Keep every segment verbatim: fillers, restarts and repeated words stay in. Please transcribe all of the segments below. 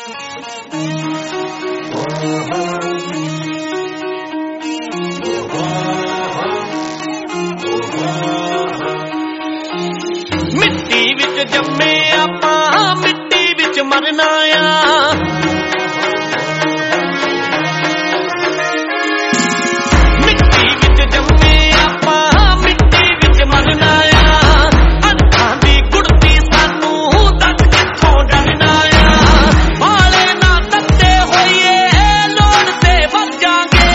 ਮਿੱਟੀ ਵਿੱਚ ਜੰਮੇ ਆਪਾਂ ਮਿੱਟੀ ਵਿੱਚ ਮਰਨਾ ਆ। ਮਿੱਟੀ ਵਿੱਚ ਜੰਮੇ ਆਪਾਂ ਮਿੱਟੀ ਵਿੱਚ ਮਰਨਾ ਆ। ਅੱਖਾਂ ਦੀ ਗੁੜਤੀ ਸਾਨੂੰ ਦੱਸ ਕਿੱਥੋਂ ਡਰਨਾ ਆ। ਵਾਲੇ ਨਾ ਤੱਤੇ ਹੋਈਏ ਲੋੜ ਤੇ ਵੱਜ ਜਾਗੇ।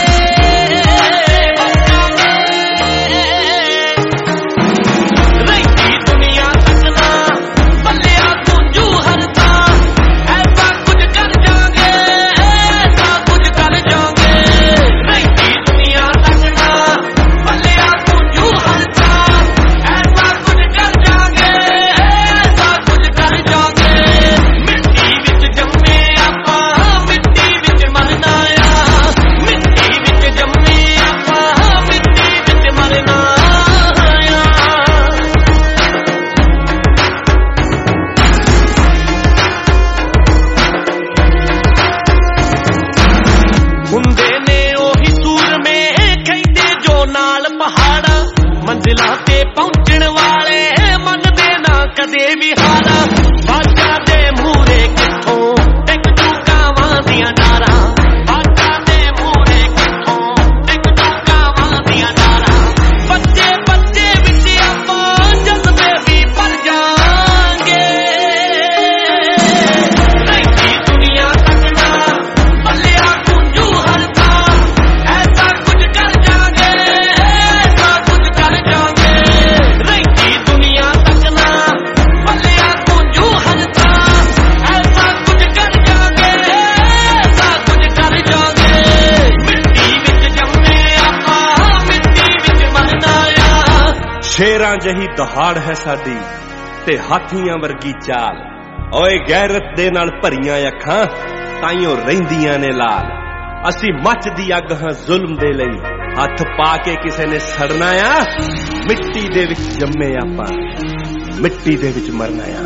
ਰਹਿੰਦੀ ਦੁਨੀਆ ਤੱਕਣਾ ਬੱਲਿਆ ਗੁੰਜੂ ਹਰਦਾ। ਐਸਾ ਕੁਝ ਕਰ ਜਾਗੇ ਐਸਾ ਕੁਝ ਕਰ ਜਾਗੇ। ਰਹਿੰਦੀ ਦੁਨੀਆ ਤੱਕਣਾ ਬੱਲਿਆ ਗੁੰਜੂ ਹਰਦਾ। ਐਸਾ ਕੁਝ ਕਰ ਜਾਗੇ ਐਸਾ ਕੁਝ ਕਰ ਜਾਗੇ। ਮਿੱਟੀ ਵਿੱਚ ਜੰਮੇ ਆਪਾਂ ਮਿੱਟੀ ਵਿੱਚ ਮਰਨਾ ਆ। ਮਿੱਟੀ ਵਿੱਚ ਜੰਮੇ ਆਪਾਂ ਮਿੱਟੀ ਵਿੱਚ ਮਰਨਾ ਆ। ਹੁੰਦੇ ਨੇ ਉਹੀ ਸੂਰਮੇ ਕਹਿੰਦੇ ਜੋ ਨਾਲ ਪਹਾੜਾਂ। ਮੰਜ਼ਿਲਾਂ ਤੇ ਪਹੁੰਚਣ ਵਾਲੇ ਮੰਨਦੇ ਨਾ ਕਦੇ ਵੀ ਹਾਰਾਂ। ਬਾਜਾਂ ਦੇ ਮੂਹਰੇ ਕਿੱਥੋਂ ਟਿਕ ਜੂ ਕਾਵਾਂ ਦੀਆਂ ਡਾਰਾਂ। ਬਾਜਾਂ ਦੇ ਮੂਹਰੇ ਕਿੱਥੋਂ ਟਿਕ ਜੂ ਕਾਵਾਂ ਦੀਆਂ ਡਾਰਾਂ। ਬੱਚੇ ਬੱਚੇ ਵਿੱਚ ਆਪਾਂ ਜਜ਼ਬੇ ਵੀ ਭਰ ਜਾਵਾਂਗੇ। ਰਹਿੰਦੀ ਦੁਨੀਆ ਤੱਕਣਾ ਬੱਲਿਆ ਗੁੰਜੂ ਹਰਦਾ। ਐਸਾ ਕੁਝ ਕਰ ਜਾਗੇ ਐਸਾ ਕੁਝ ਕਰ ਜਾਗੇ। ਰਹਿੰਦੀ ਦੁਨੀਆ ਤੱਕਣਾ ਬੱਲਿਆ ਗੁੰਜੂ ਹਰਦਾ। ਐਸਾ ਕੁਝ ਕਰ ਜਾਗੇ ਐਸਾ ਕੁਝ ਕਰ ਜਾਗੇ। ਮਿੱਟੀ ਵਿੱਚ ਜੰਮੇ ਆਪਾਂ ਮਿੱਟੀ ਵਿੱਚ ਮਰਨਾ ਆ। ਸ਼ੇਰਾਂ ਜਹੀ ਦਹਾੜ ਹੈ ਸਾਡੀ ਤੇ ਹਾਥੀਆਂ ਵਰਗੀ ਚਾਲ। ਓਏ ਗੈਰਤ ਦੇ ਨਾਲ ਭਰੀਆਂ ਅੱਖਾਂ ਤਾਈਓ ਰਹਿੰਦੀਆਂ ਨੇ ਲਾਲ। ਅਸੀਂ ਮੱਚਦੀ ਅੱਗ ਹਾਂ ਜ਼ੁਲਮ ਦੇ ਲਈ। ਹੱਥ ਪਾ ਕੇ ਕਿਸੇ ਨੇ ਸੜਨਾ ਆ। ਮਿੱਟੀ ਦੇ ਵਿੱਚ ਜੰਮੇ ਆਪਾਂ ਮਿੱਟੀ ਦੇ ਵਿੱਚ ਮਰਨਾ ਆ।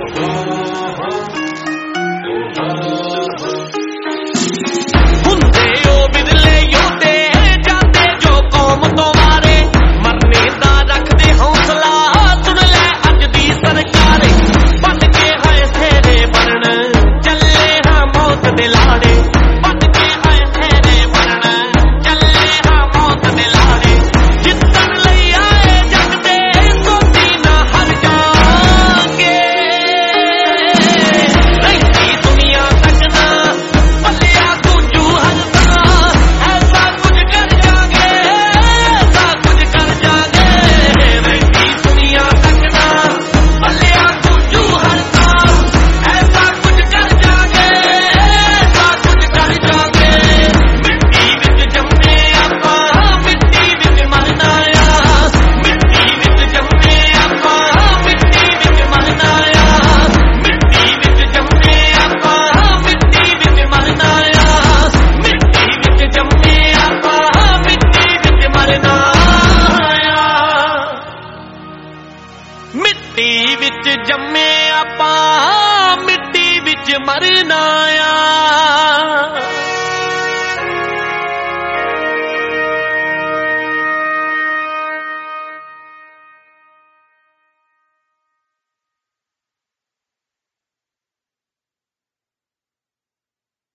ਹੁੰਦੇ ਉਹ ਬਿਰਲੇ ਯੋਧੇ ਜਾਂਦੇ ਜੋ ਕੌਮ ਤੋਂ ਮਾਰੇ। ਮਰਨੇ ਦਾ ਰੱਖਦੇ ਹੌਸਲਾ ਸੁਣ ਲੈ ਅੱਜ ਦੀ ਸਰਕਾਰੇ। ਬੰਨ ਕੇ ਹਾਏ ਸੇਰੇ ਬਣਨ ਚੱਲੇ ਹਾਂ ਮੌਤ ਦੇ ਲਾੜੇ। ਬੰਨ ਕੇ ਹਾਏ ਸੇਰੇ ਬਣਨ ਚੱਲੇ ਹਾਂ ਮੌਤ ਦੇ ਲਾੜੇ। ਜਿੱਤਣ ਲਈ ਆਏ ਜੱਗ ਦੇ ਸੋਚੀ ਨਾ ਹਰ ਜਾਗੇ। ਰਹਿੰਦੀ ਦੁਨੀਆ ਤੱਕਣਾ ਬੱਲਿਆ ਗੁੰਜੂ ਹਰਦਾ। ਐਸਾ ਕੁਝ ਕਰ ਜਾਗੇ ਐਸਾ ਕੁਝ ਕਰ ਜਾਗੇ। ਰਹਿੰਦੀ ਦੁਨੀਆ ਤੱਕਣਾ ਬੱਲਿਆ ਗੁੰਜੂ ਹਰਦਾ। ਐਸਾ ਕੁਝ ਕਰ ਜਾਗੇ ਐਸਾ ਕੁਝ ਕਰ ਜਾਗੇ। ਮਿੱਟੀ ਵਿੱਚ ਜੰਮੇ ਆਪਾਂ ਮਿੱਟੀ ਵਿੱਚ ਮਰਨਾ ਆ। ਮਿੱਟੀ ਵਿੱਚ ਜੰਮੇ ਆਪਾਂ ਮਿੱਟੀ ਵਿੱਚ ਮਰਨਾ ਆ। ਮਿੱਟੀ ਵਿੱਚ ਜੰਮੇ ਆਪਾਂ ਮਿੱਟੀ ਵਿੱਚ ਮਰਨਾ ਆ। ਮਿੱਟੀ ਵਿੱਚ ਜੰਮੇ ਆਪਾਂ ਮਿੱਟੀ ਵਿੱਚ ਮਰਨਾ ਆ। ਮਿੱਟੀ ਵਿੱਚ ਜੰਮੇ ਆਪਾਂ ਮਿੱਟੀ ਵਿੱਚ ਮਰਨਾ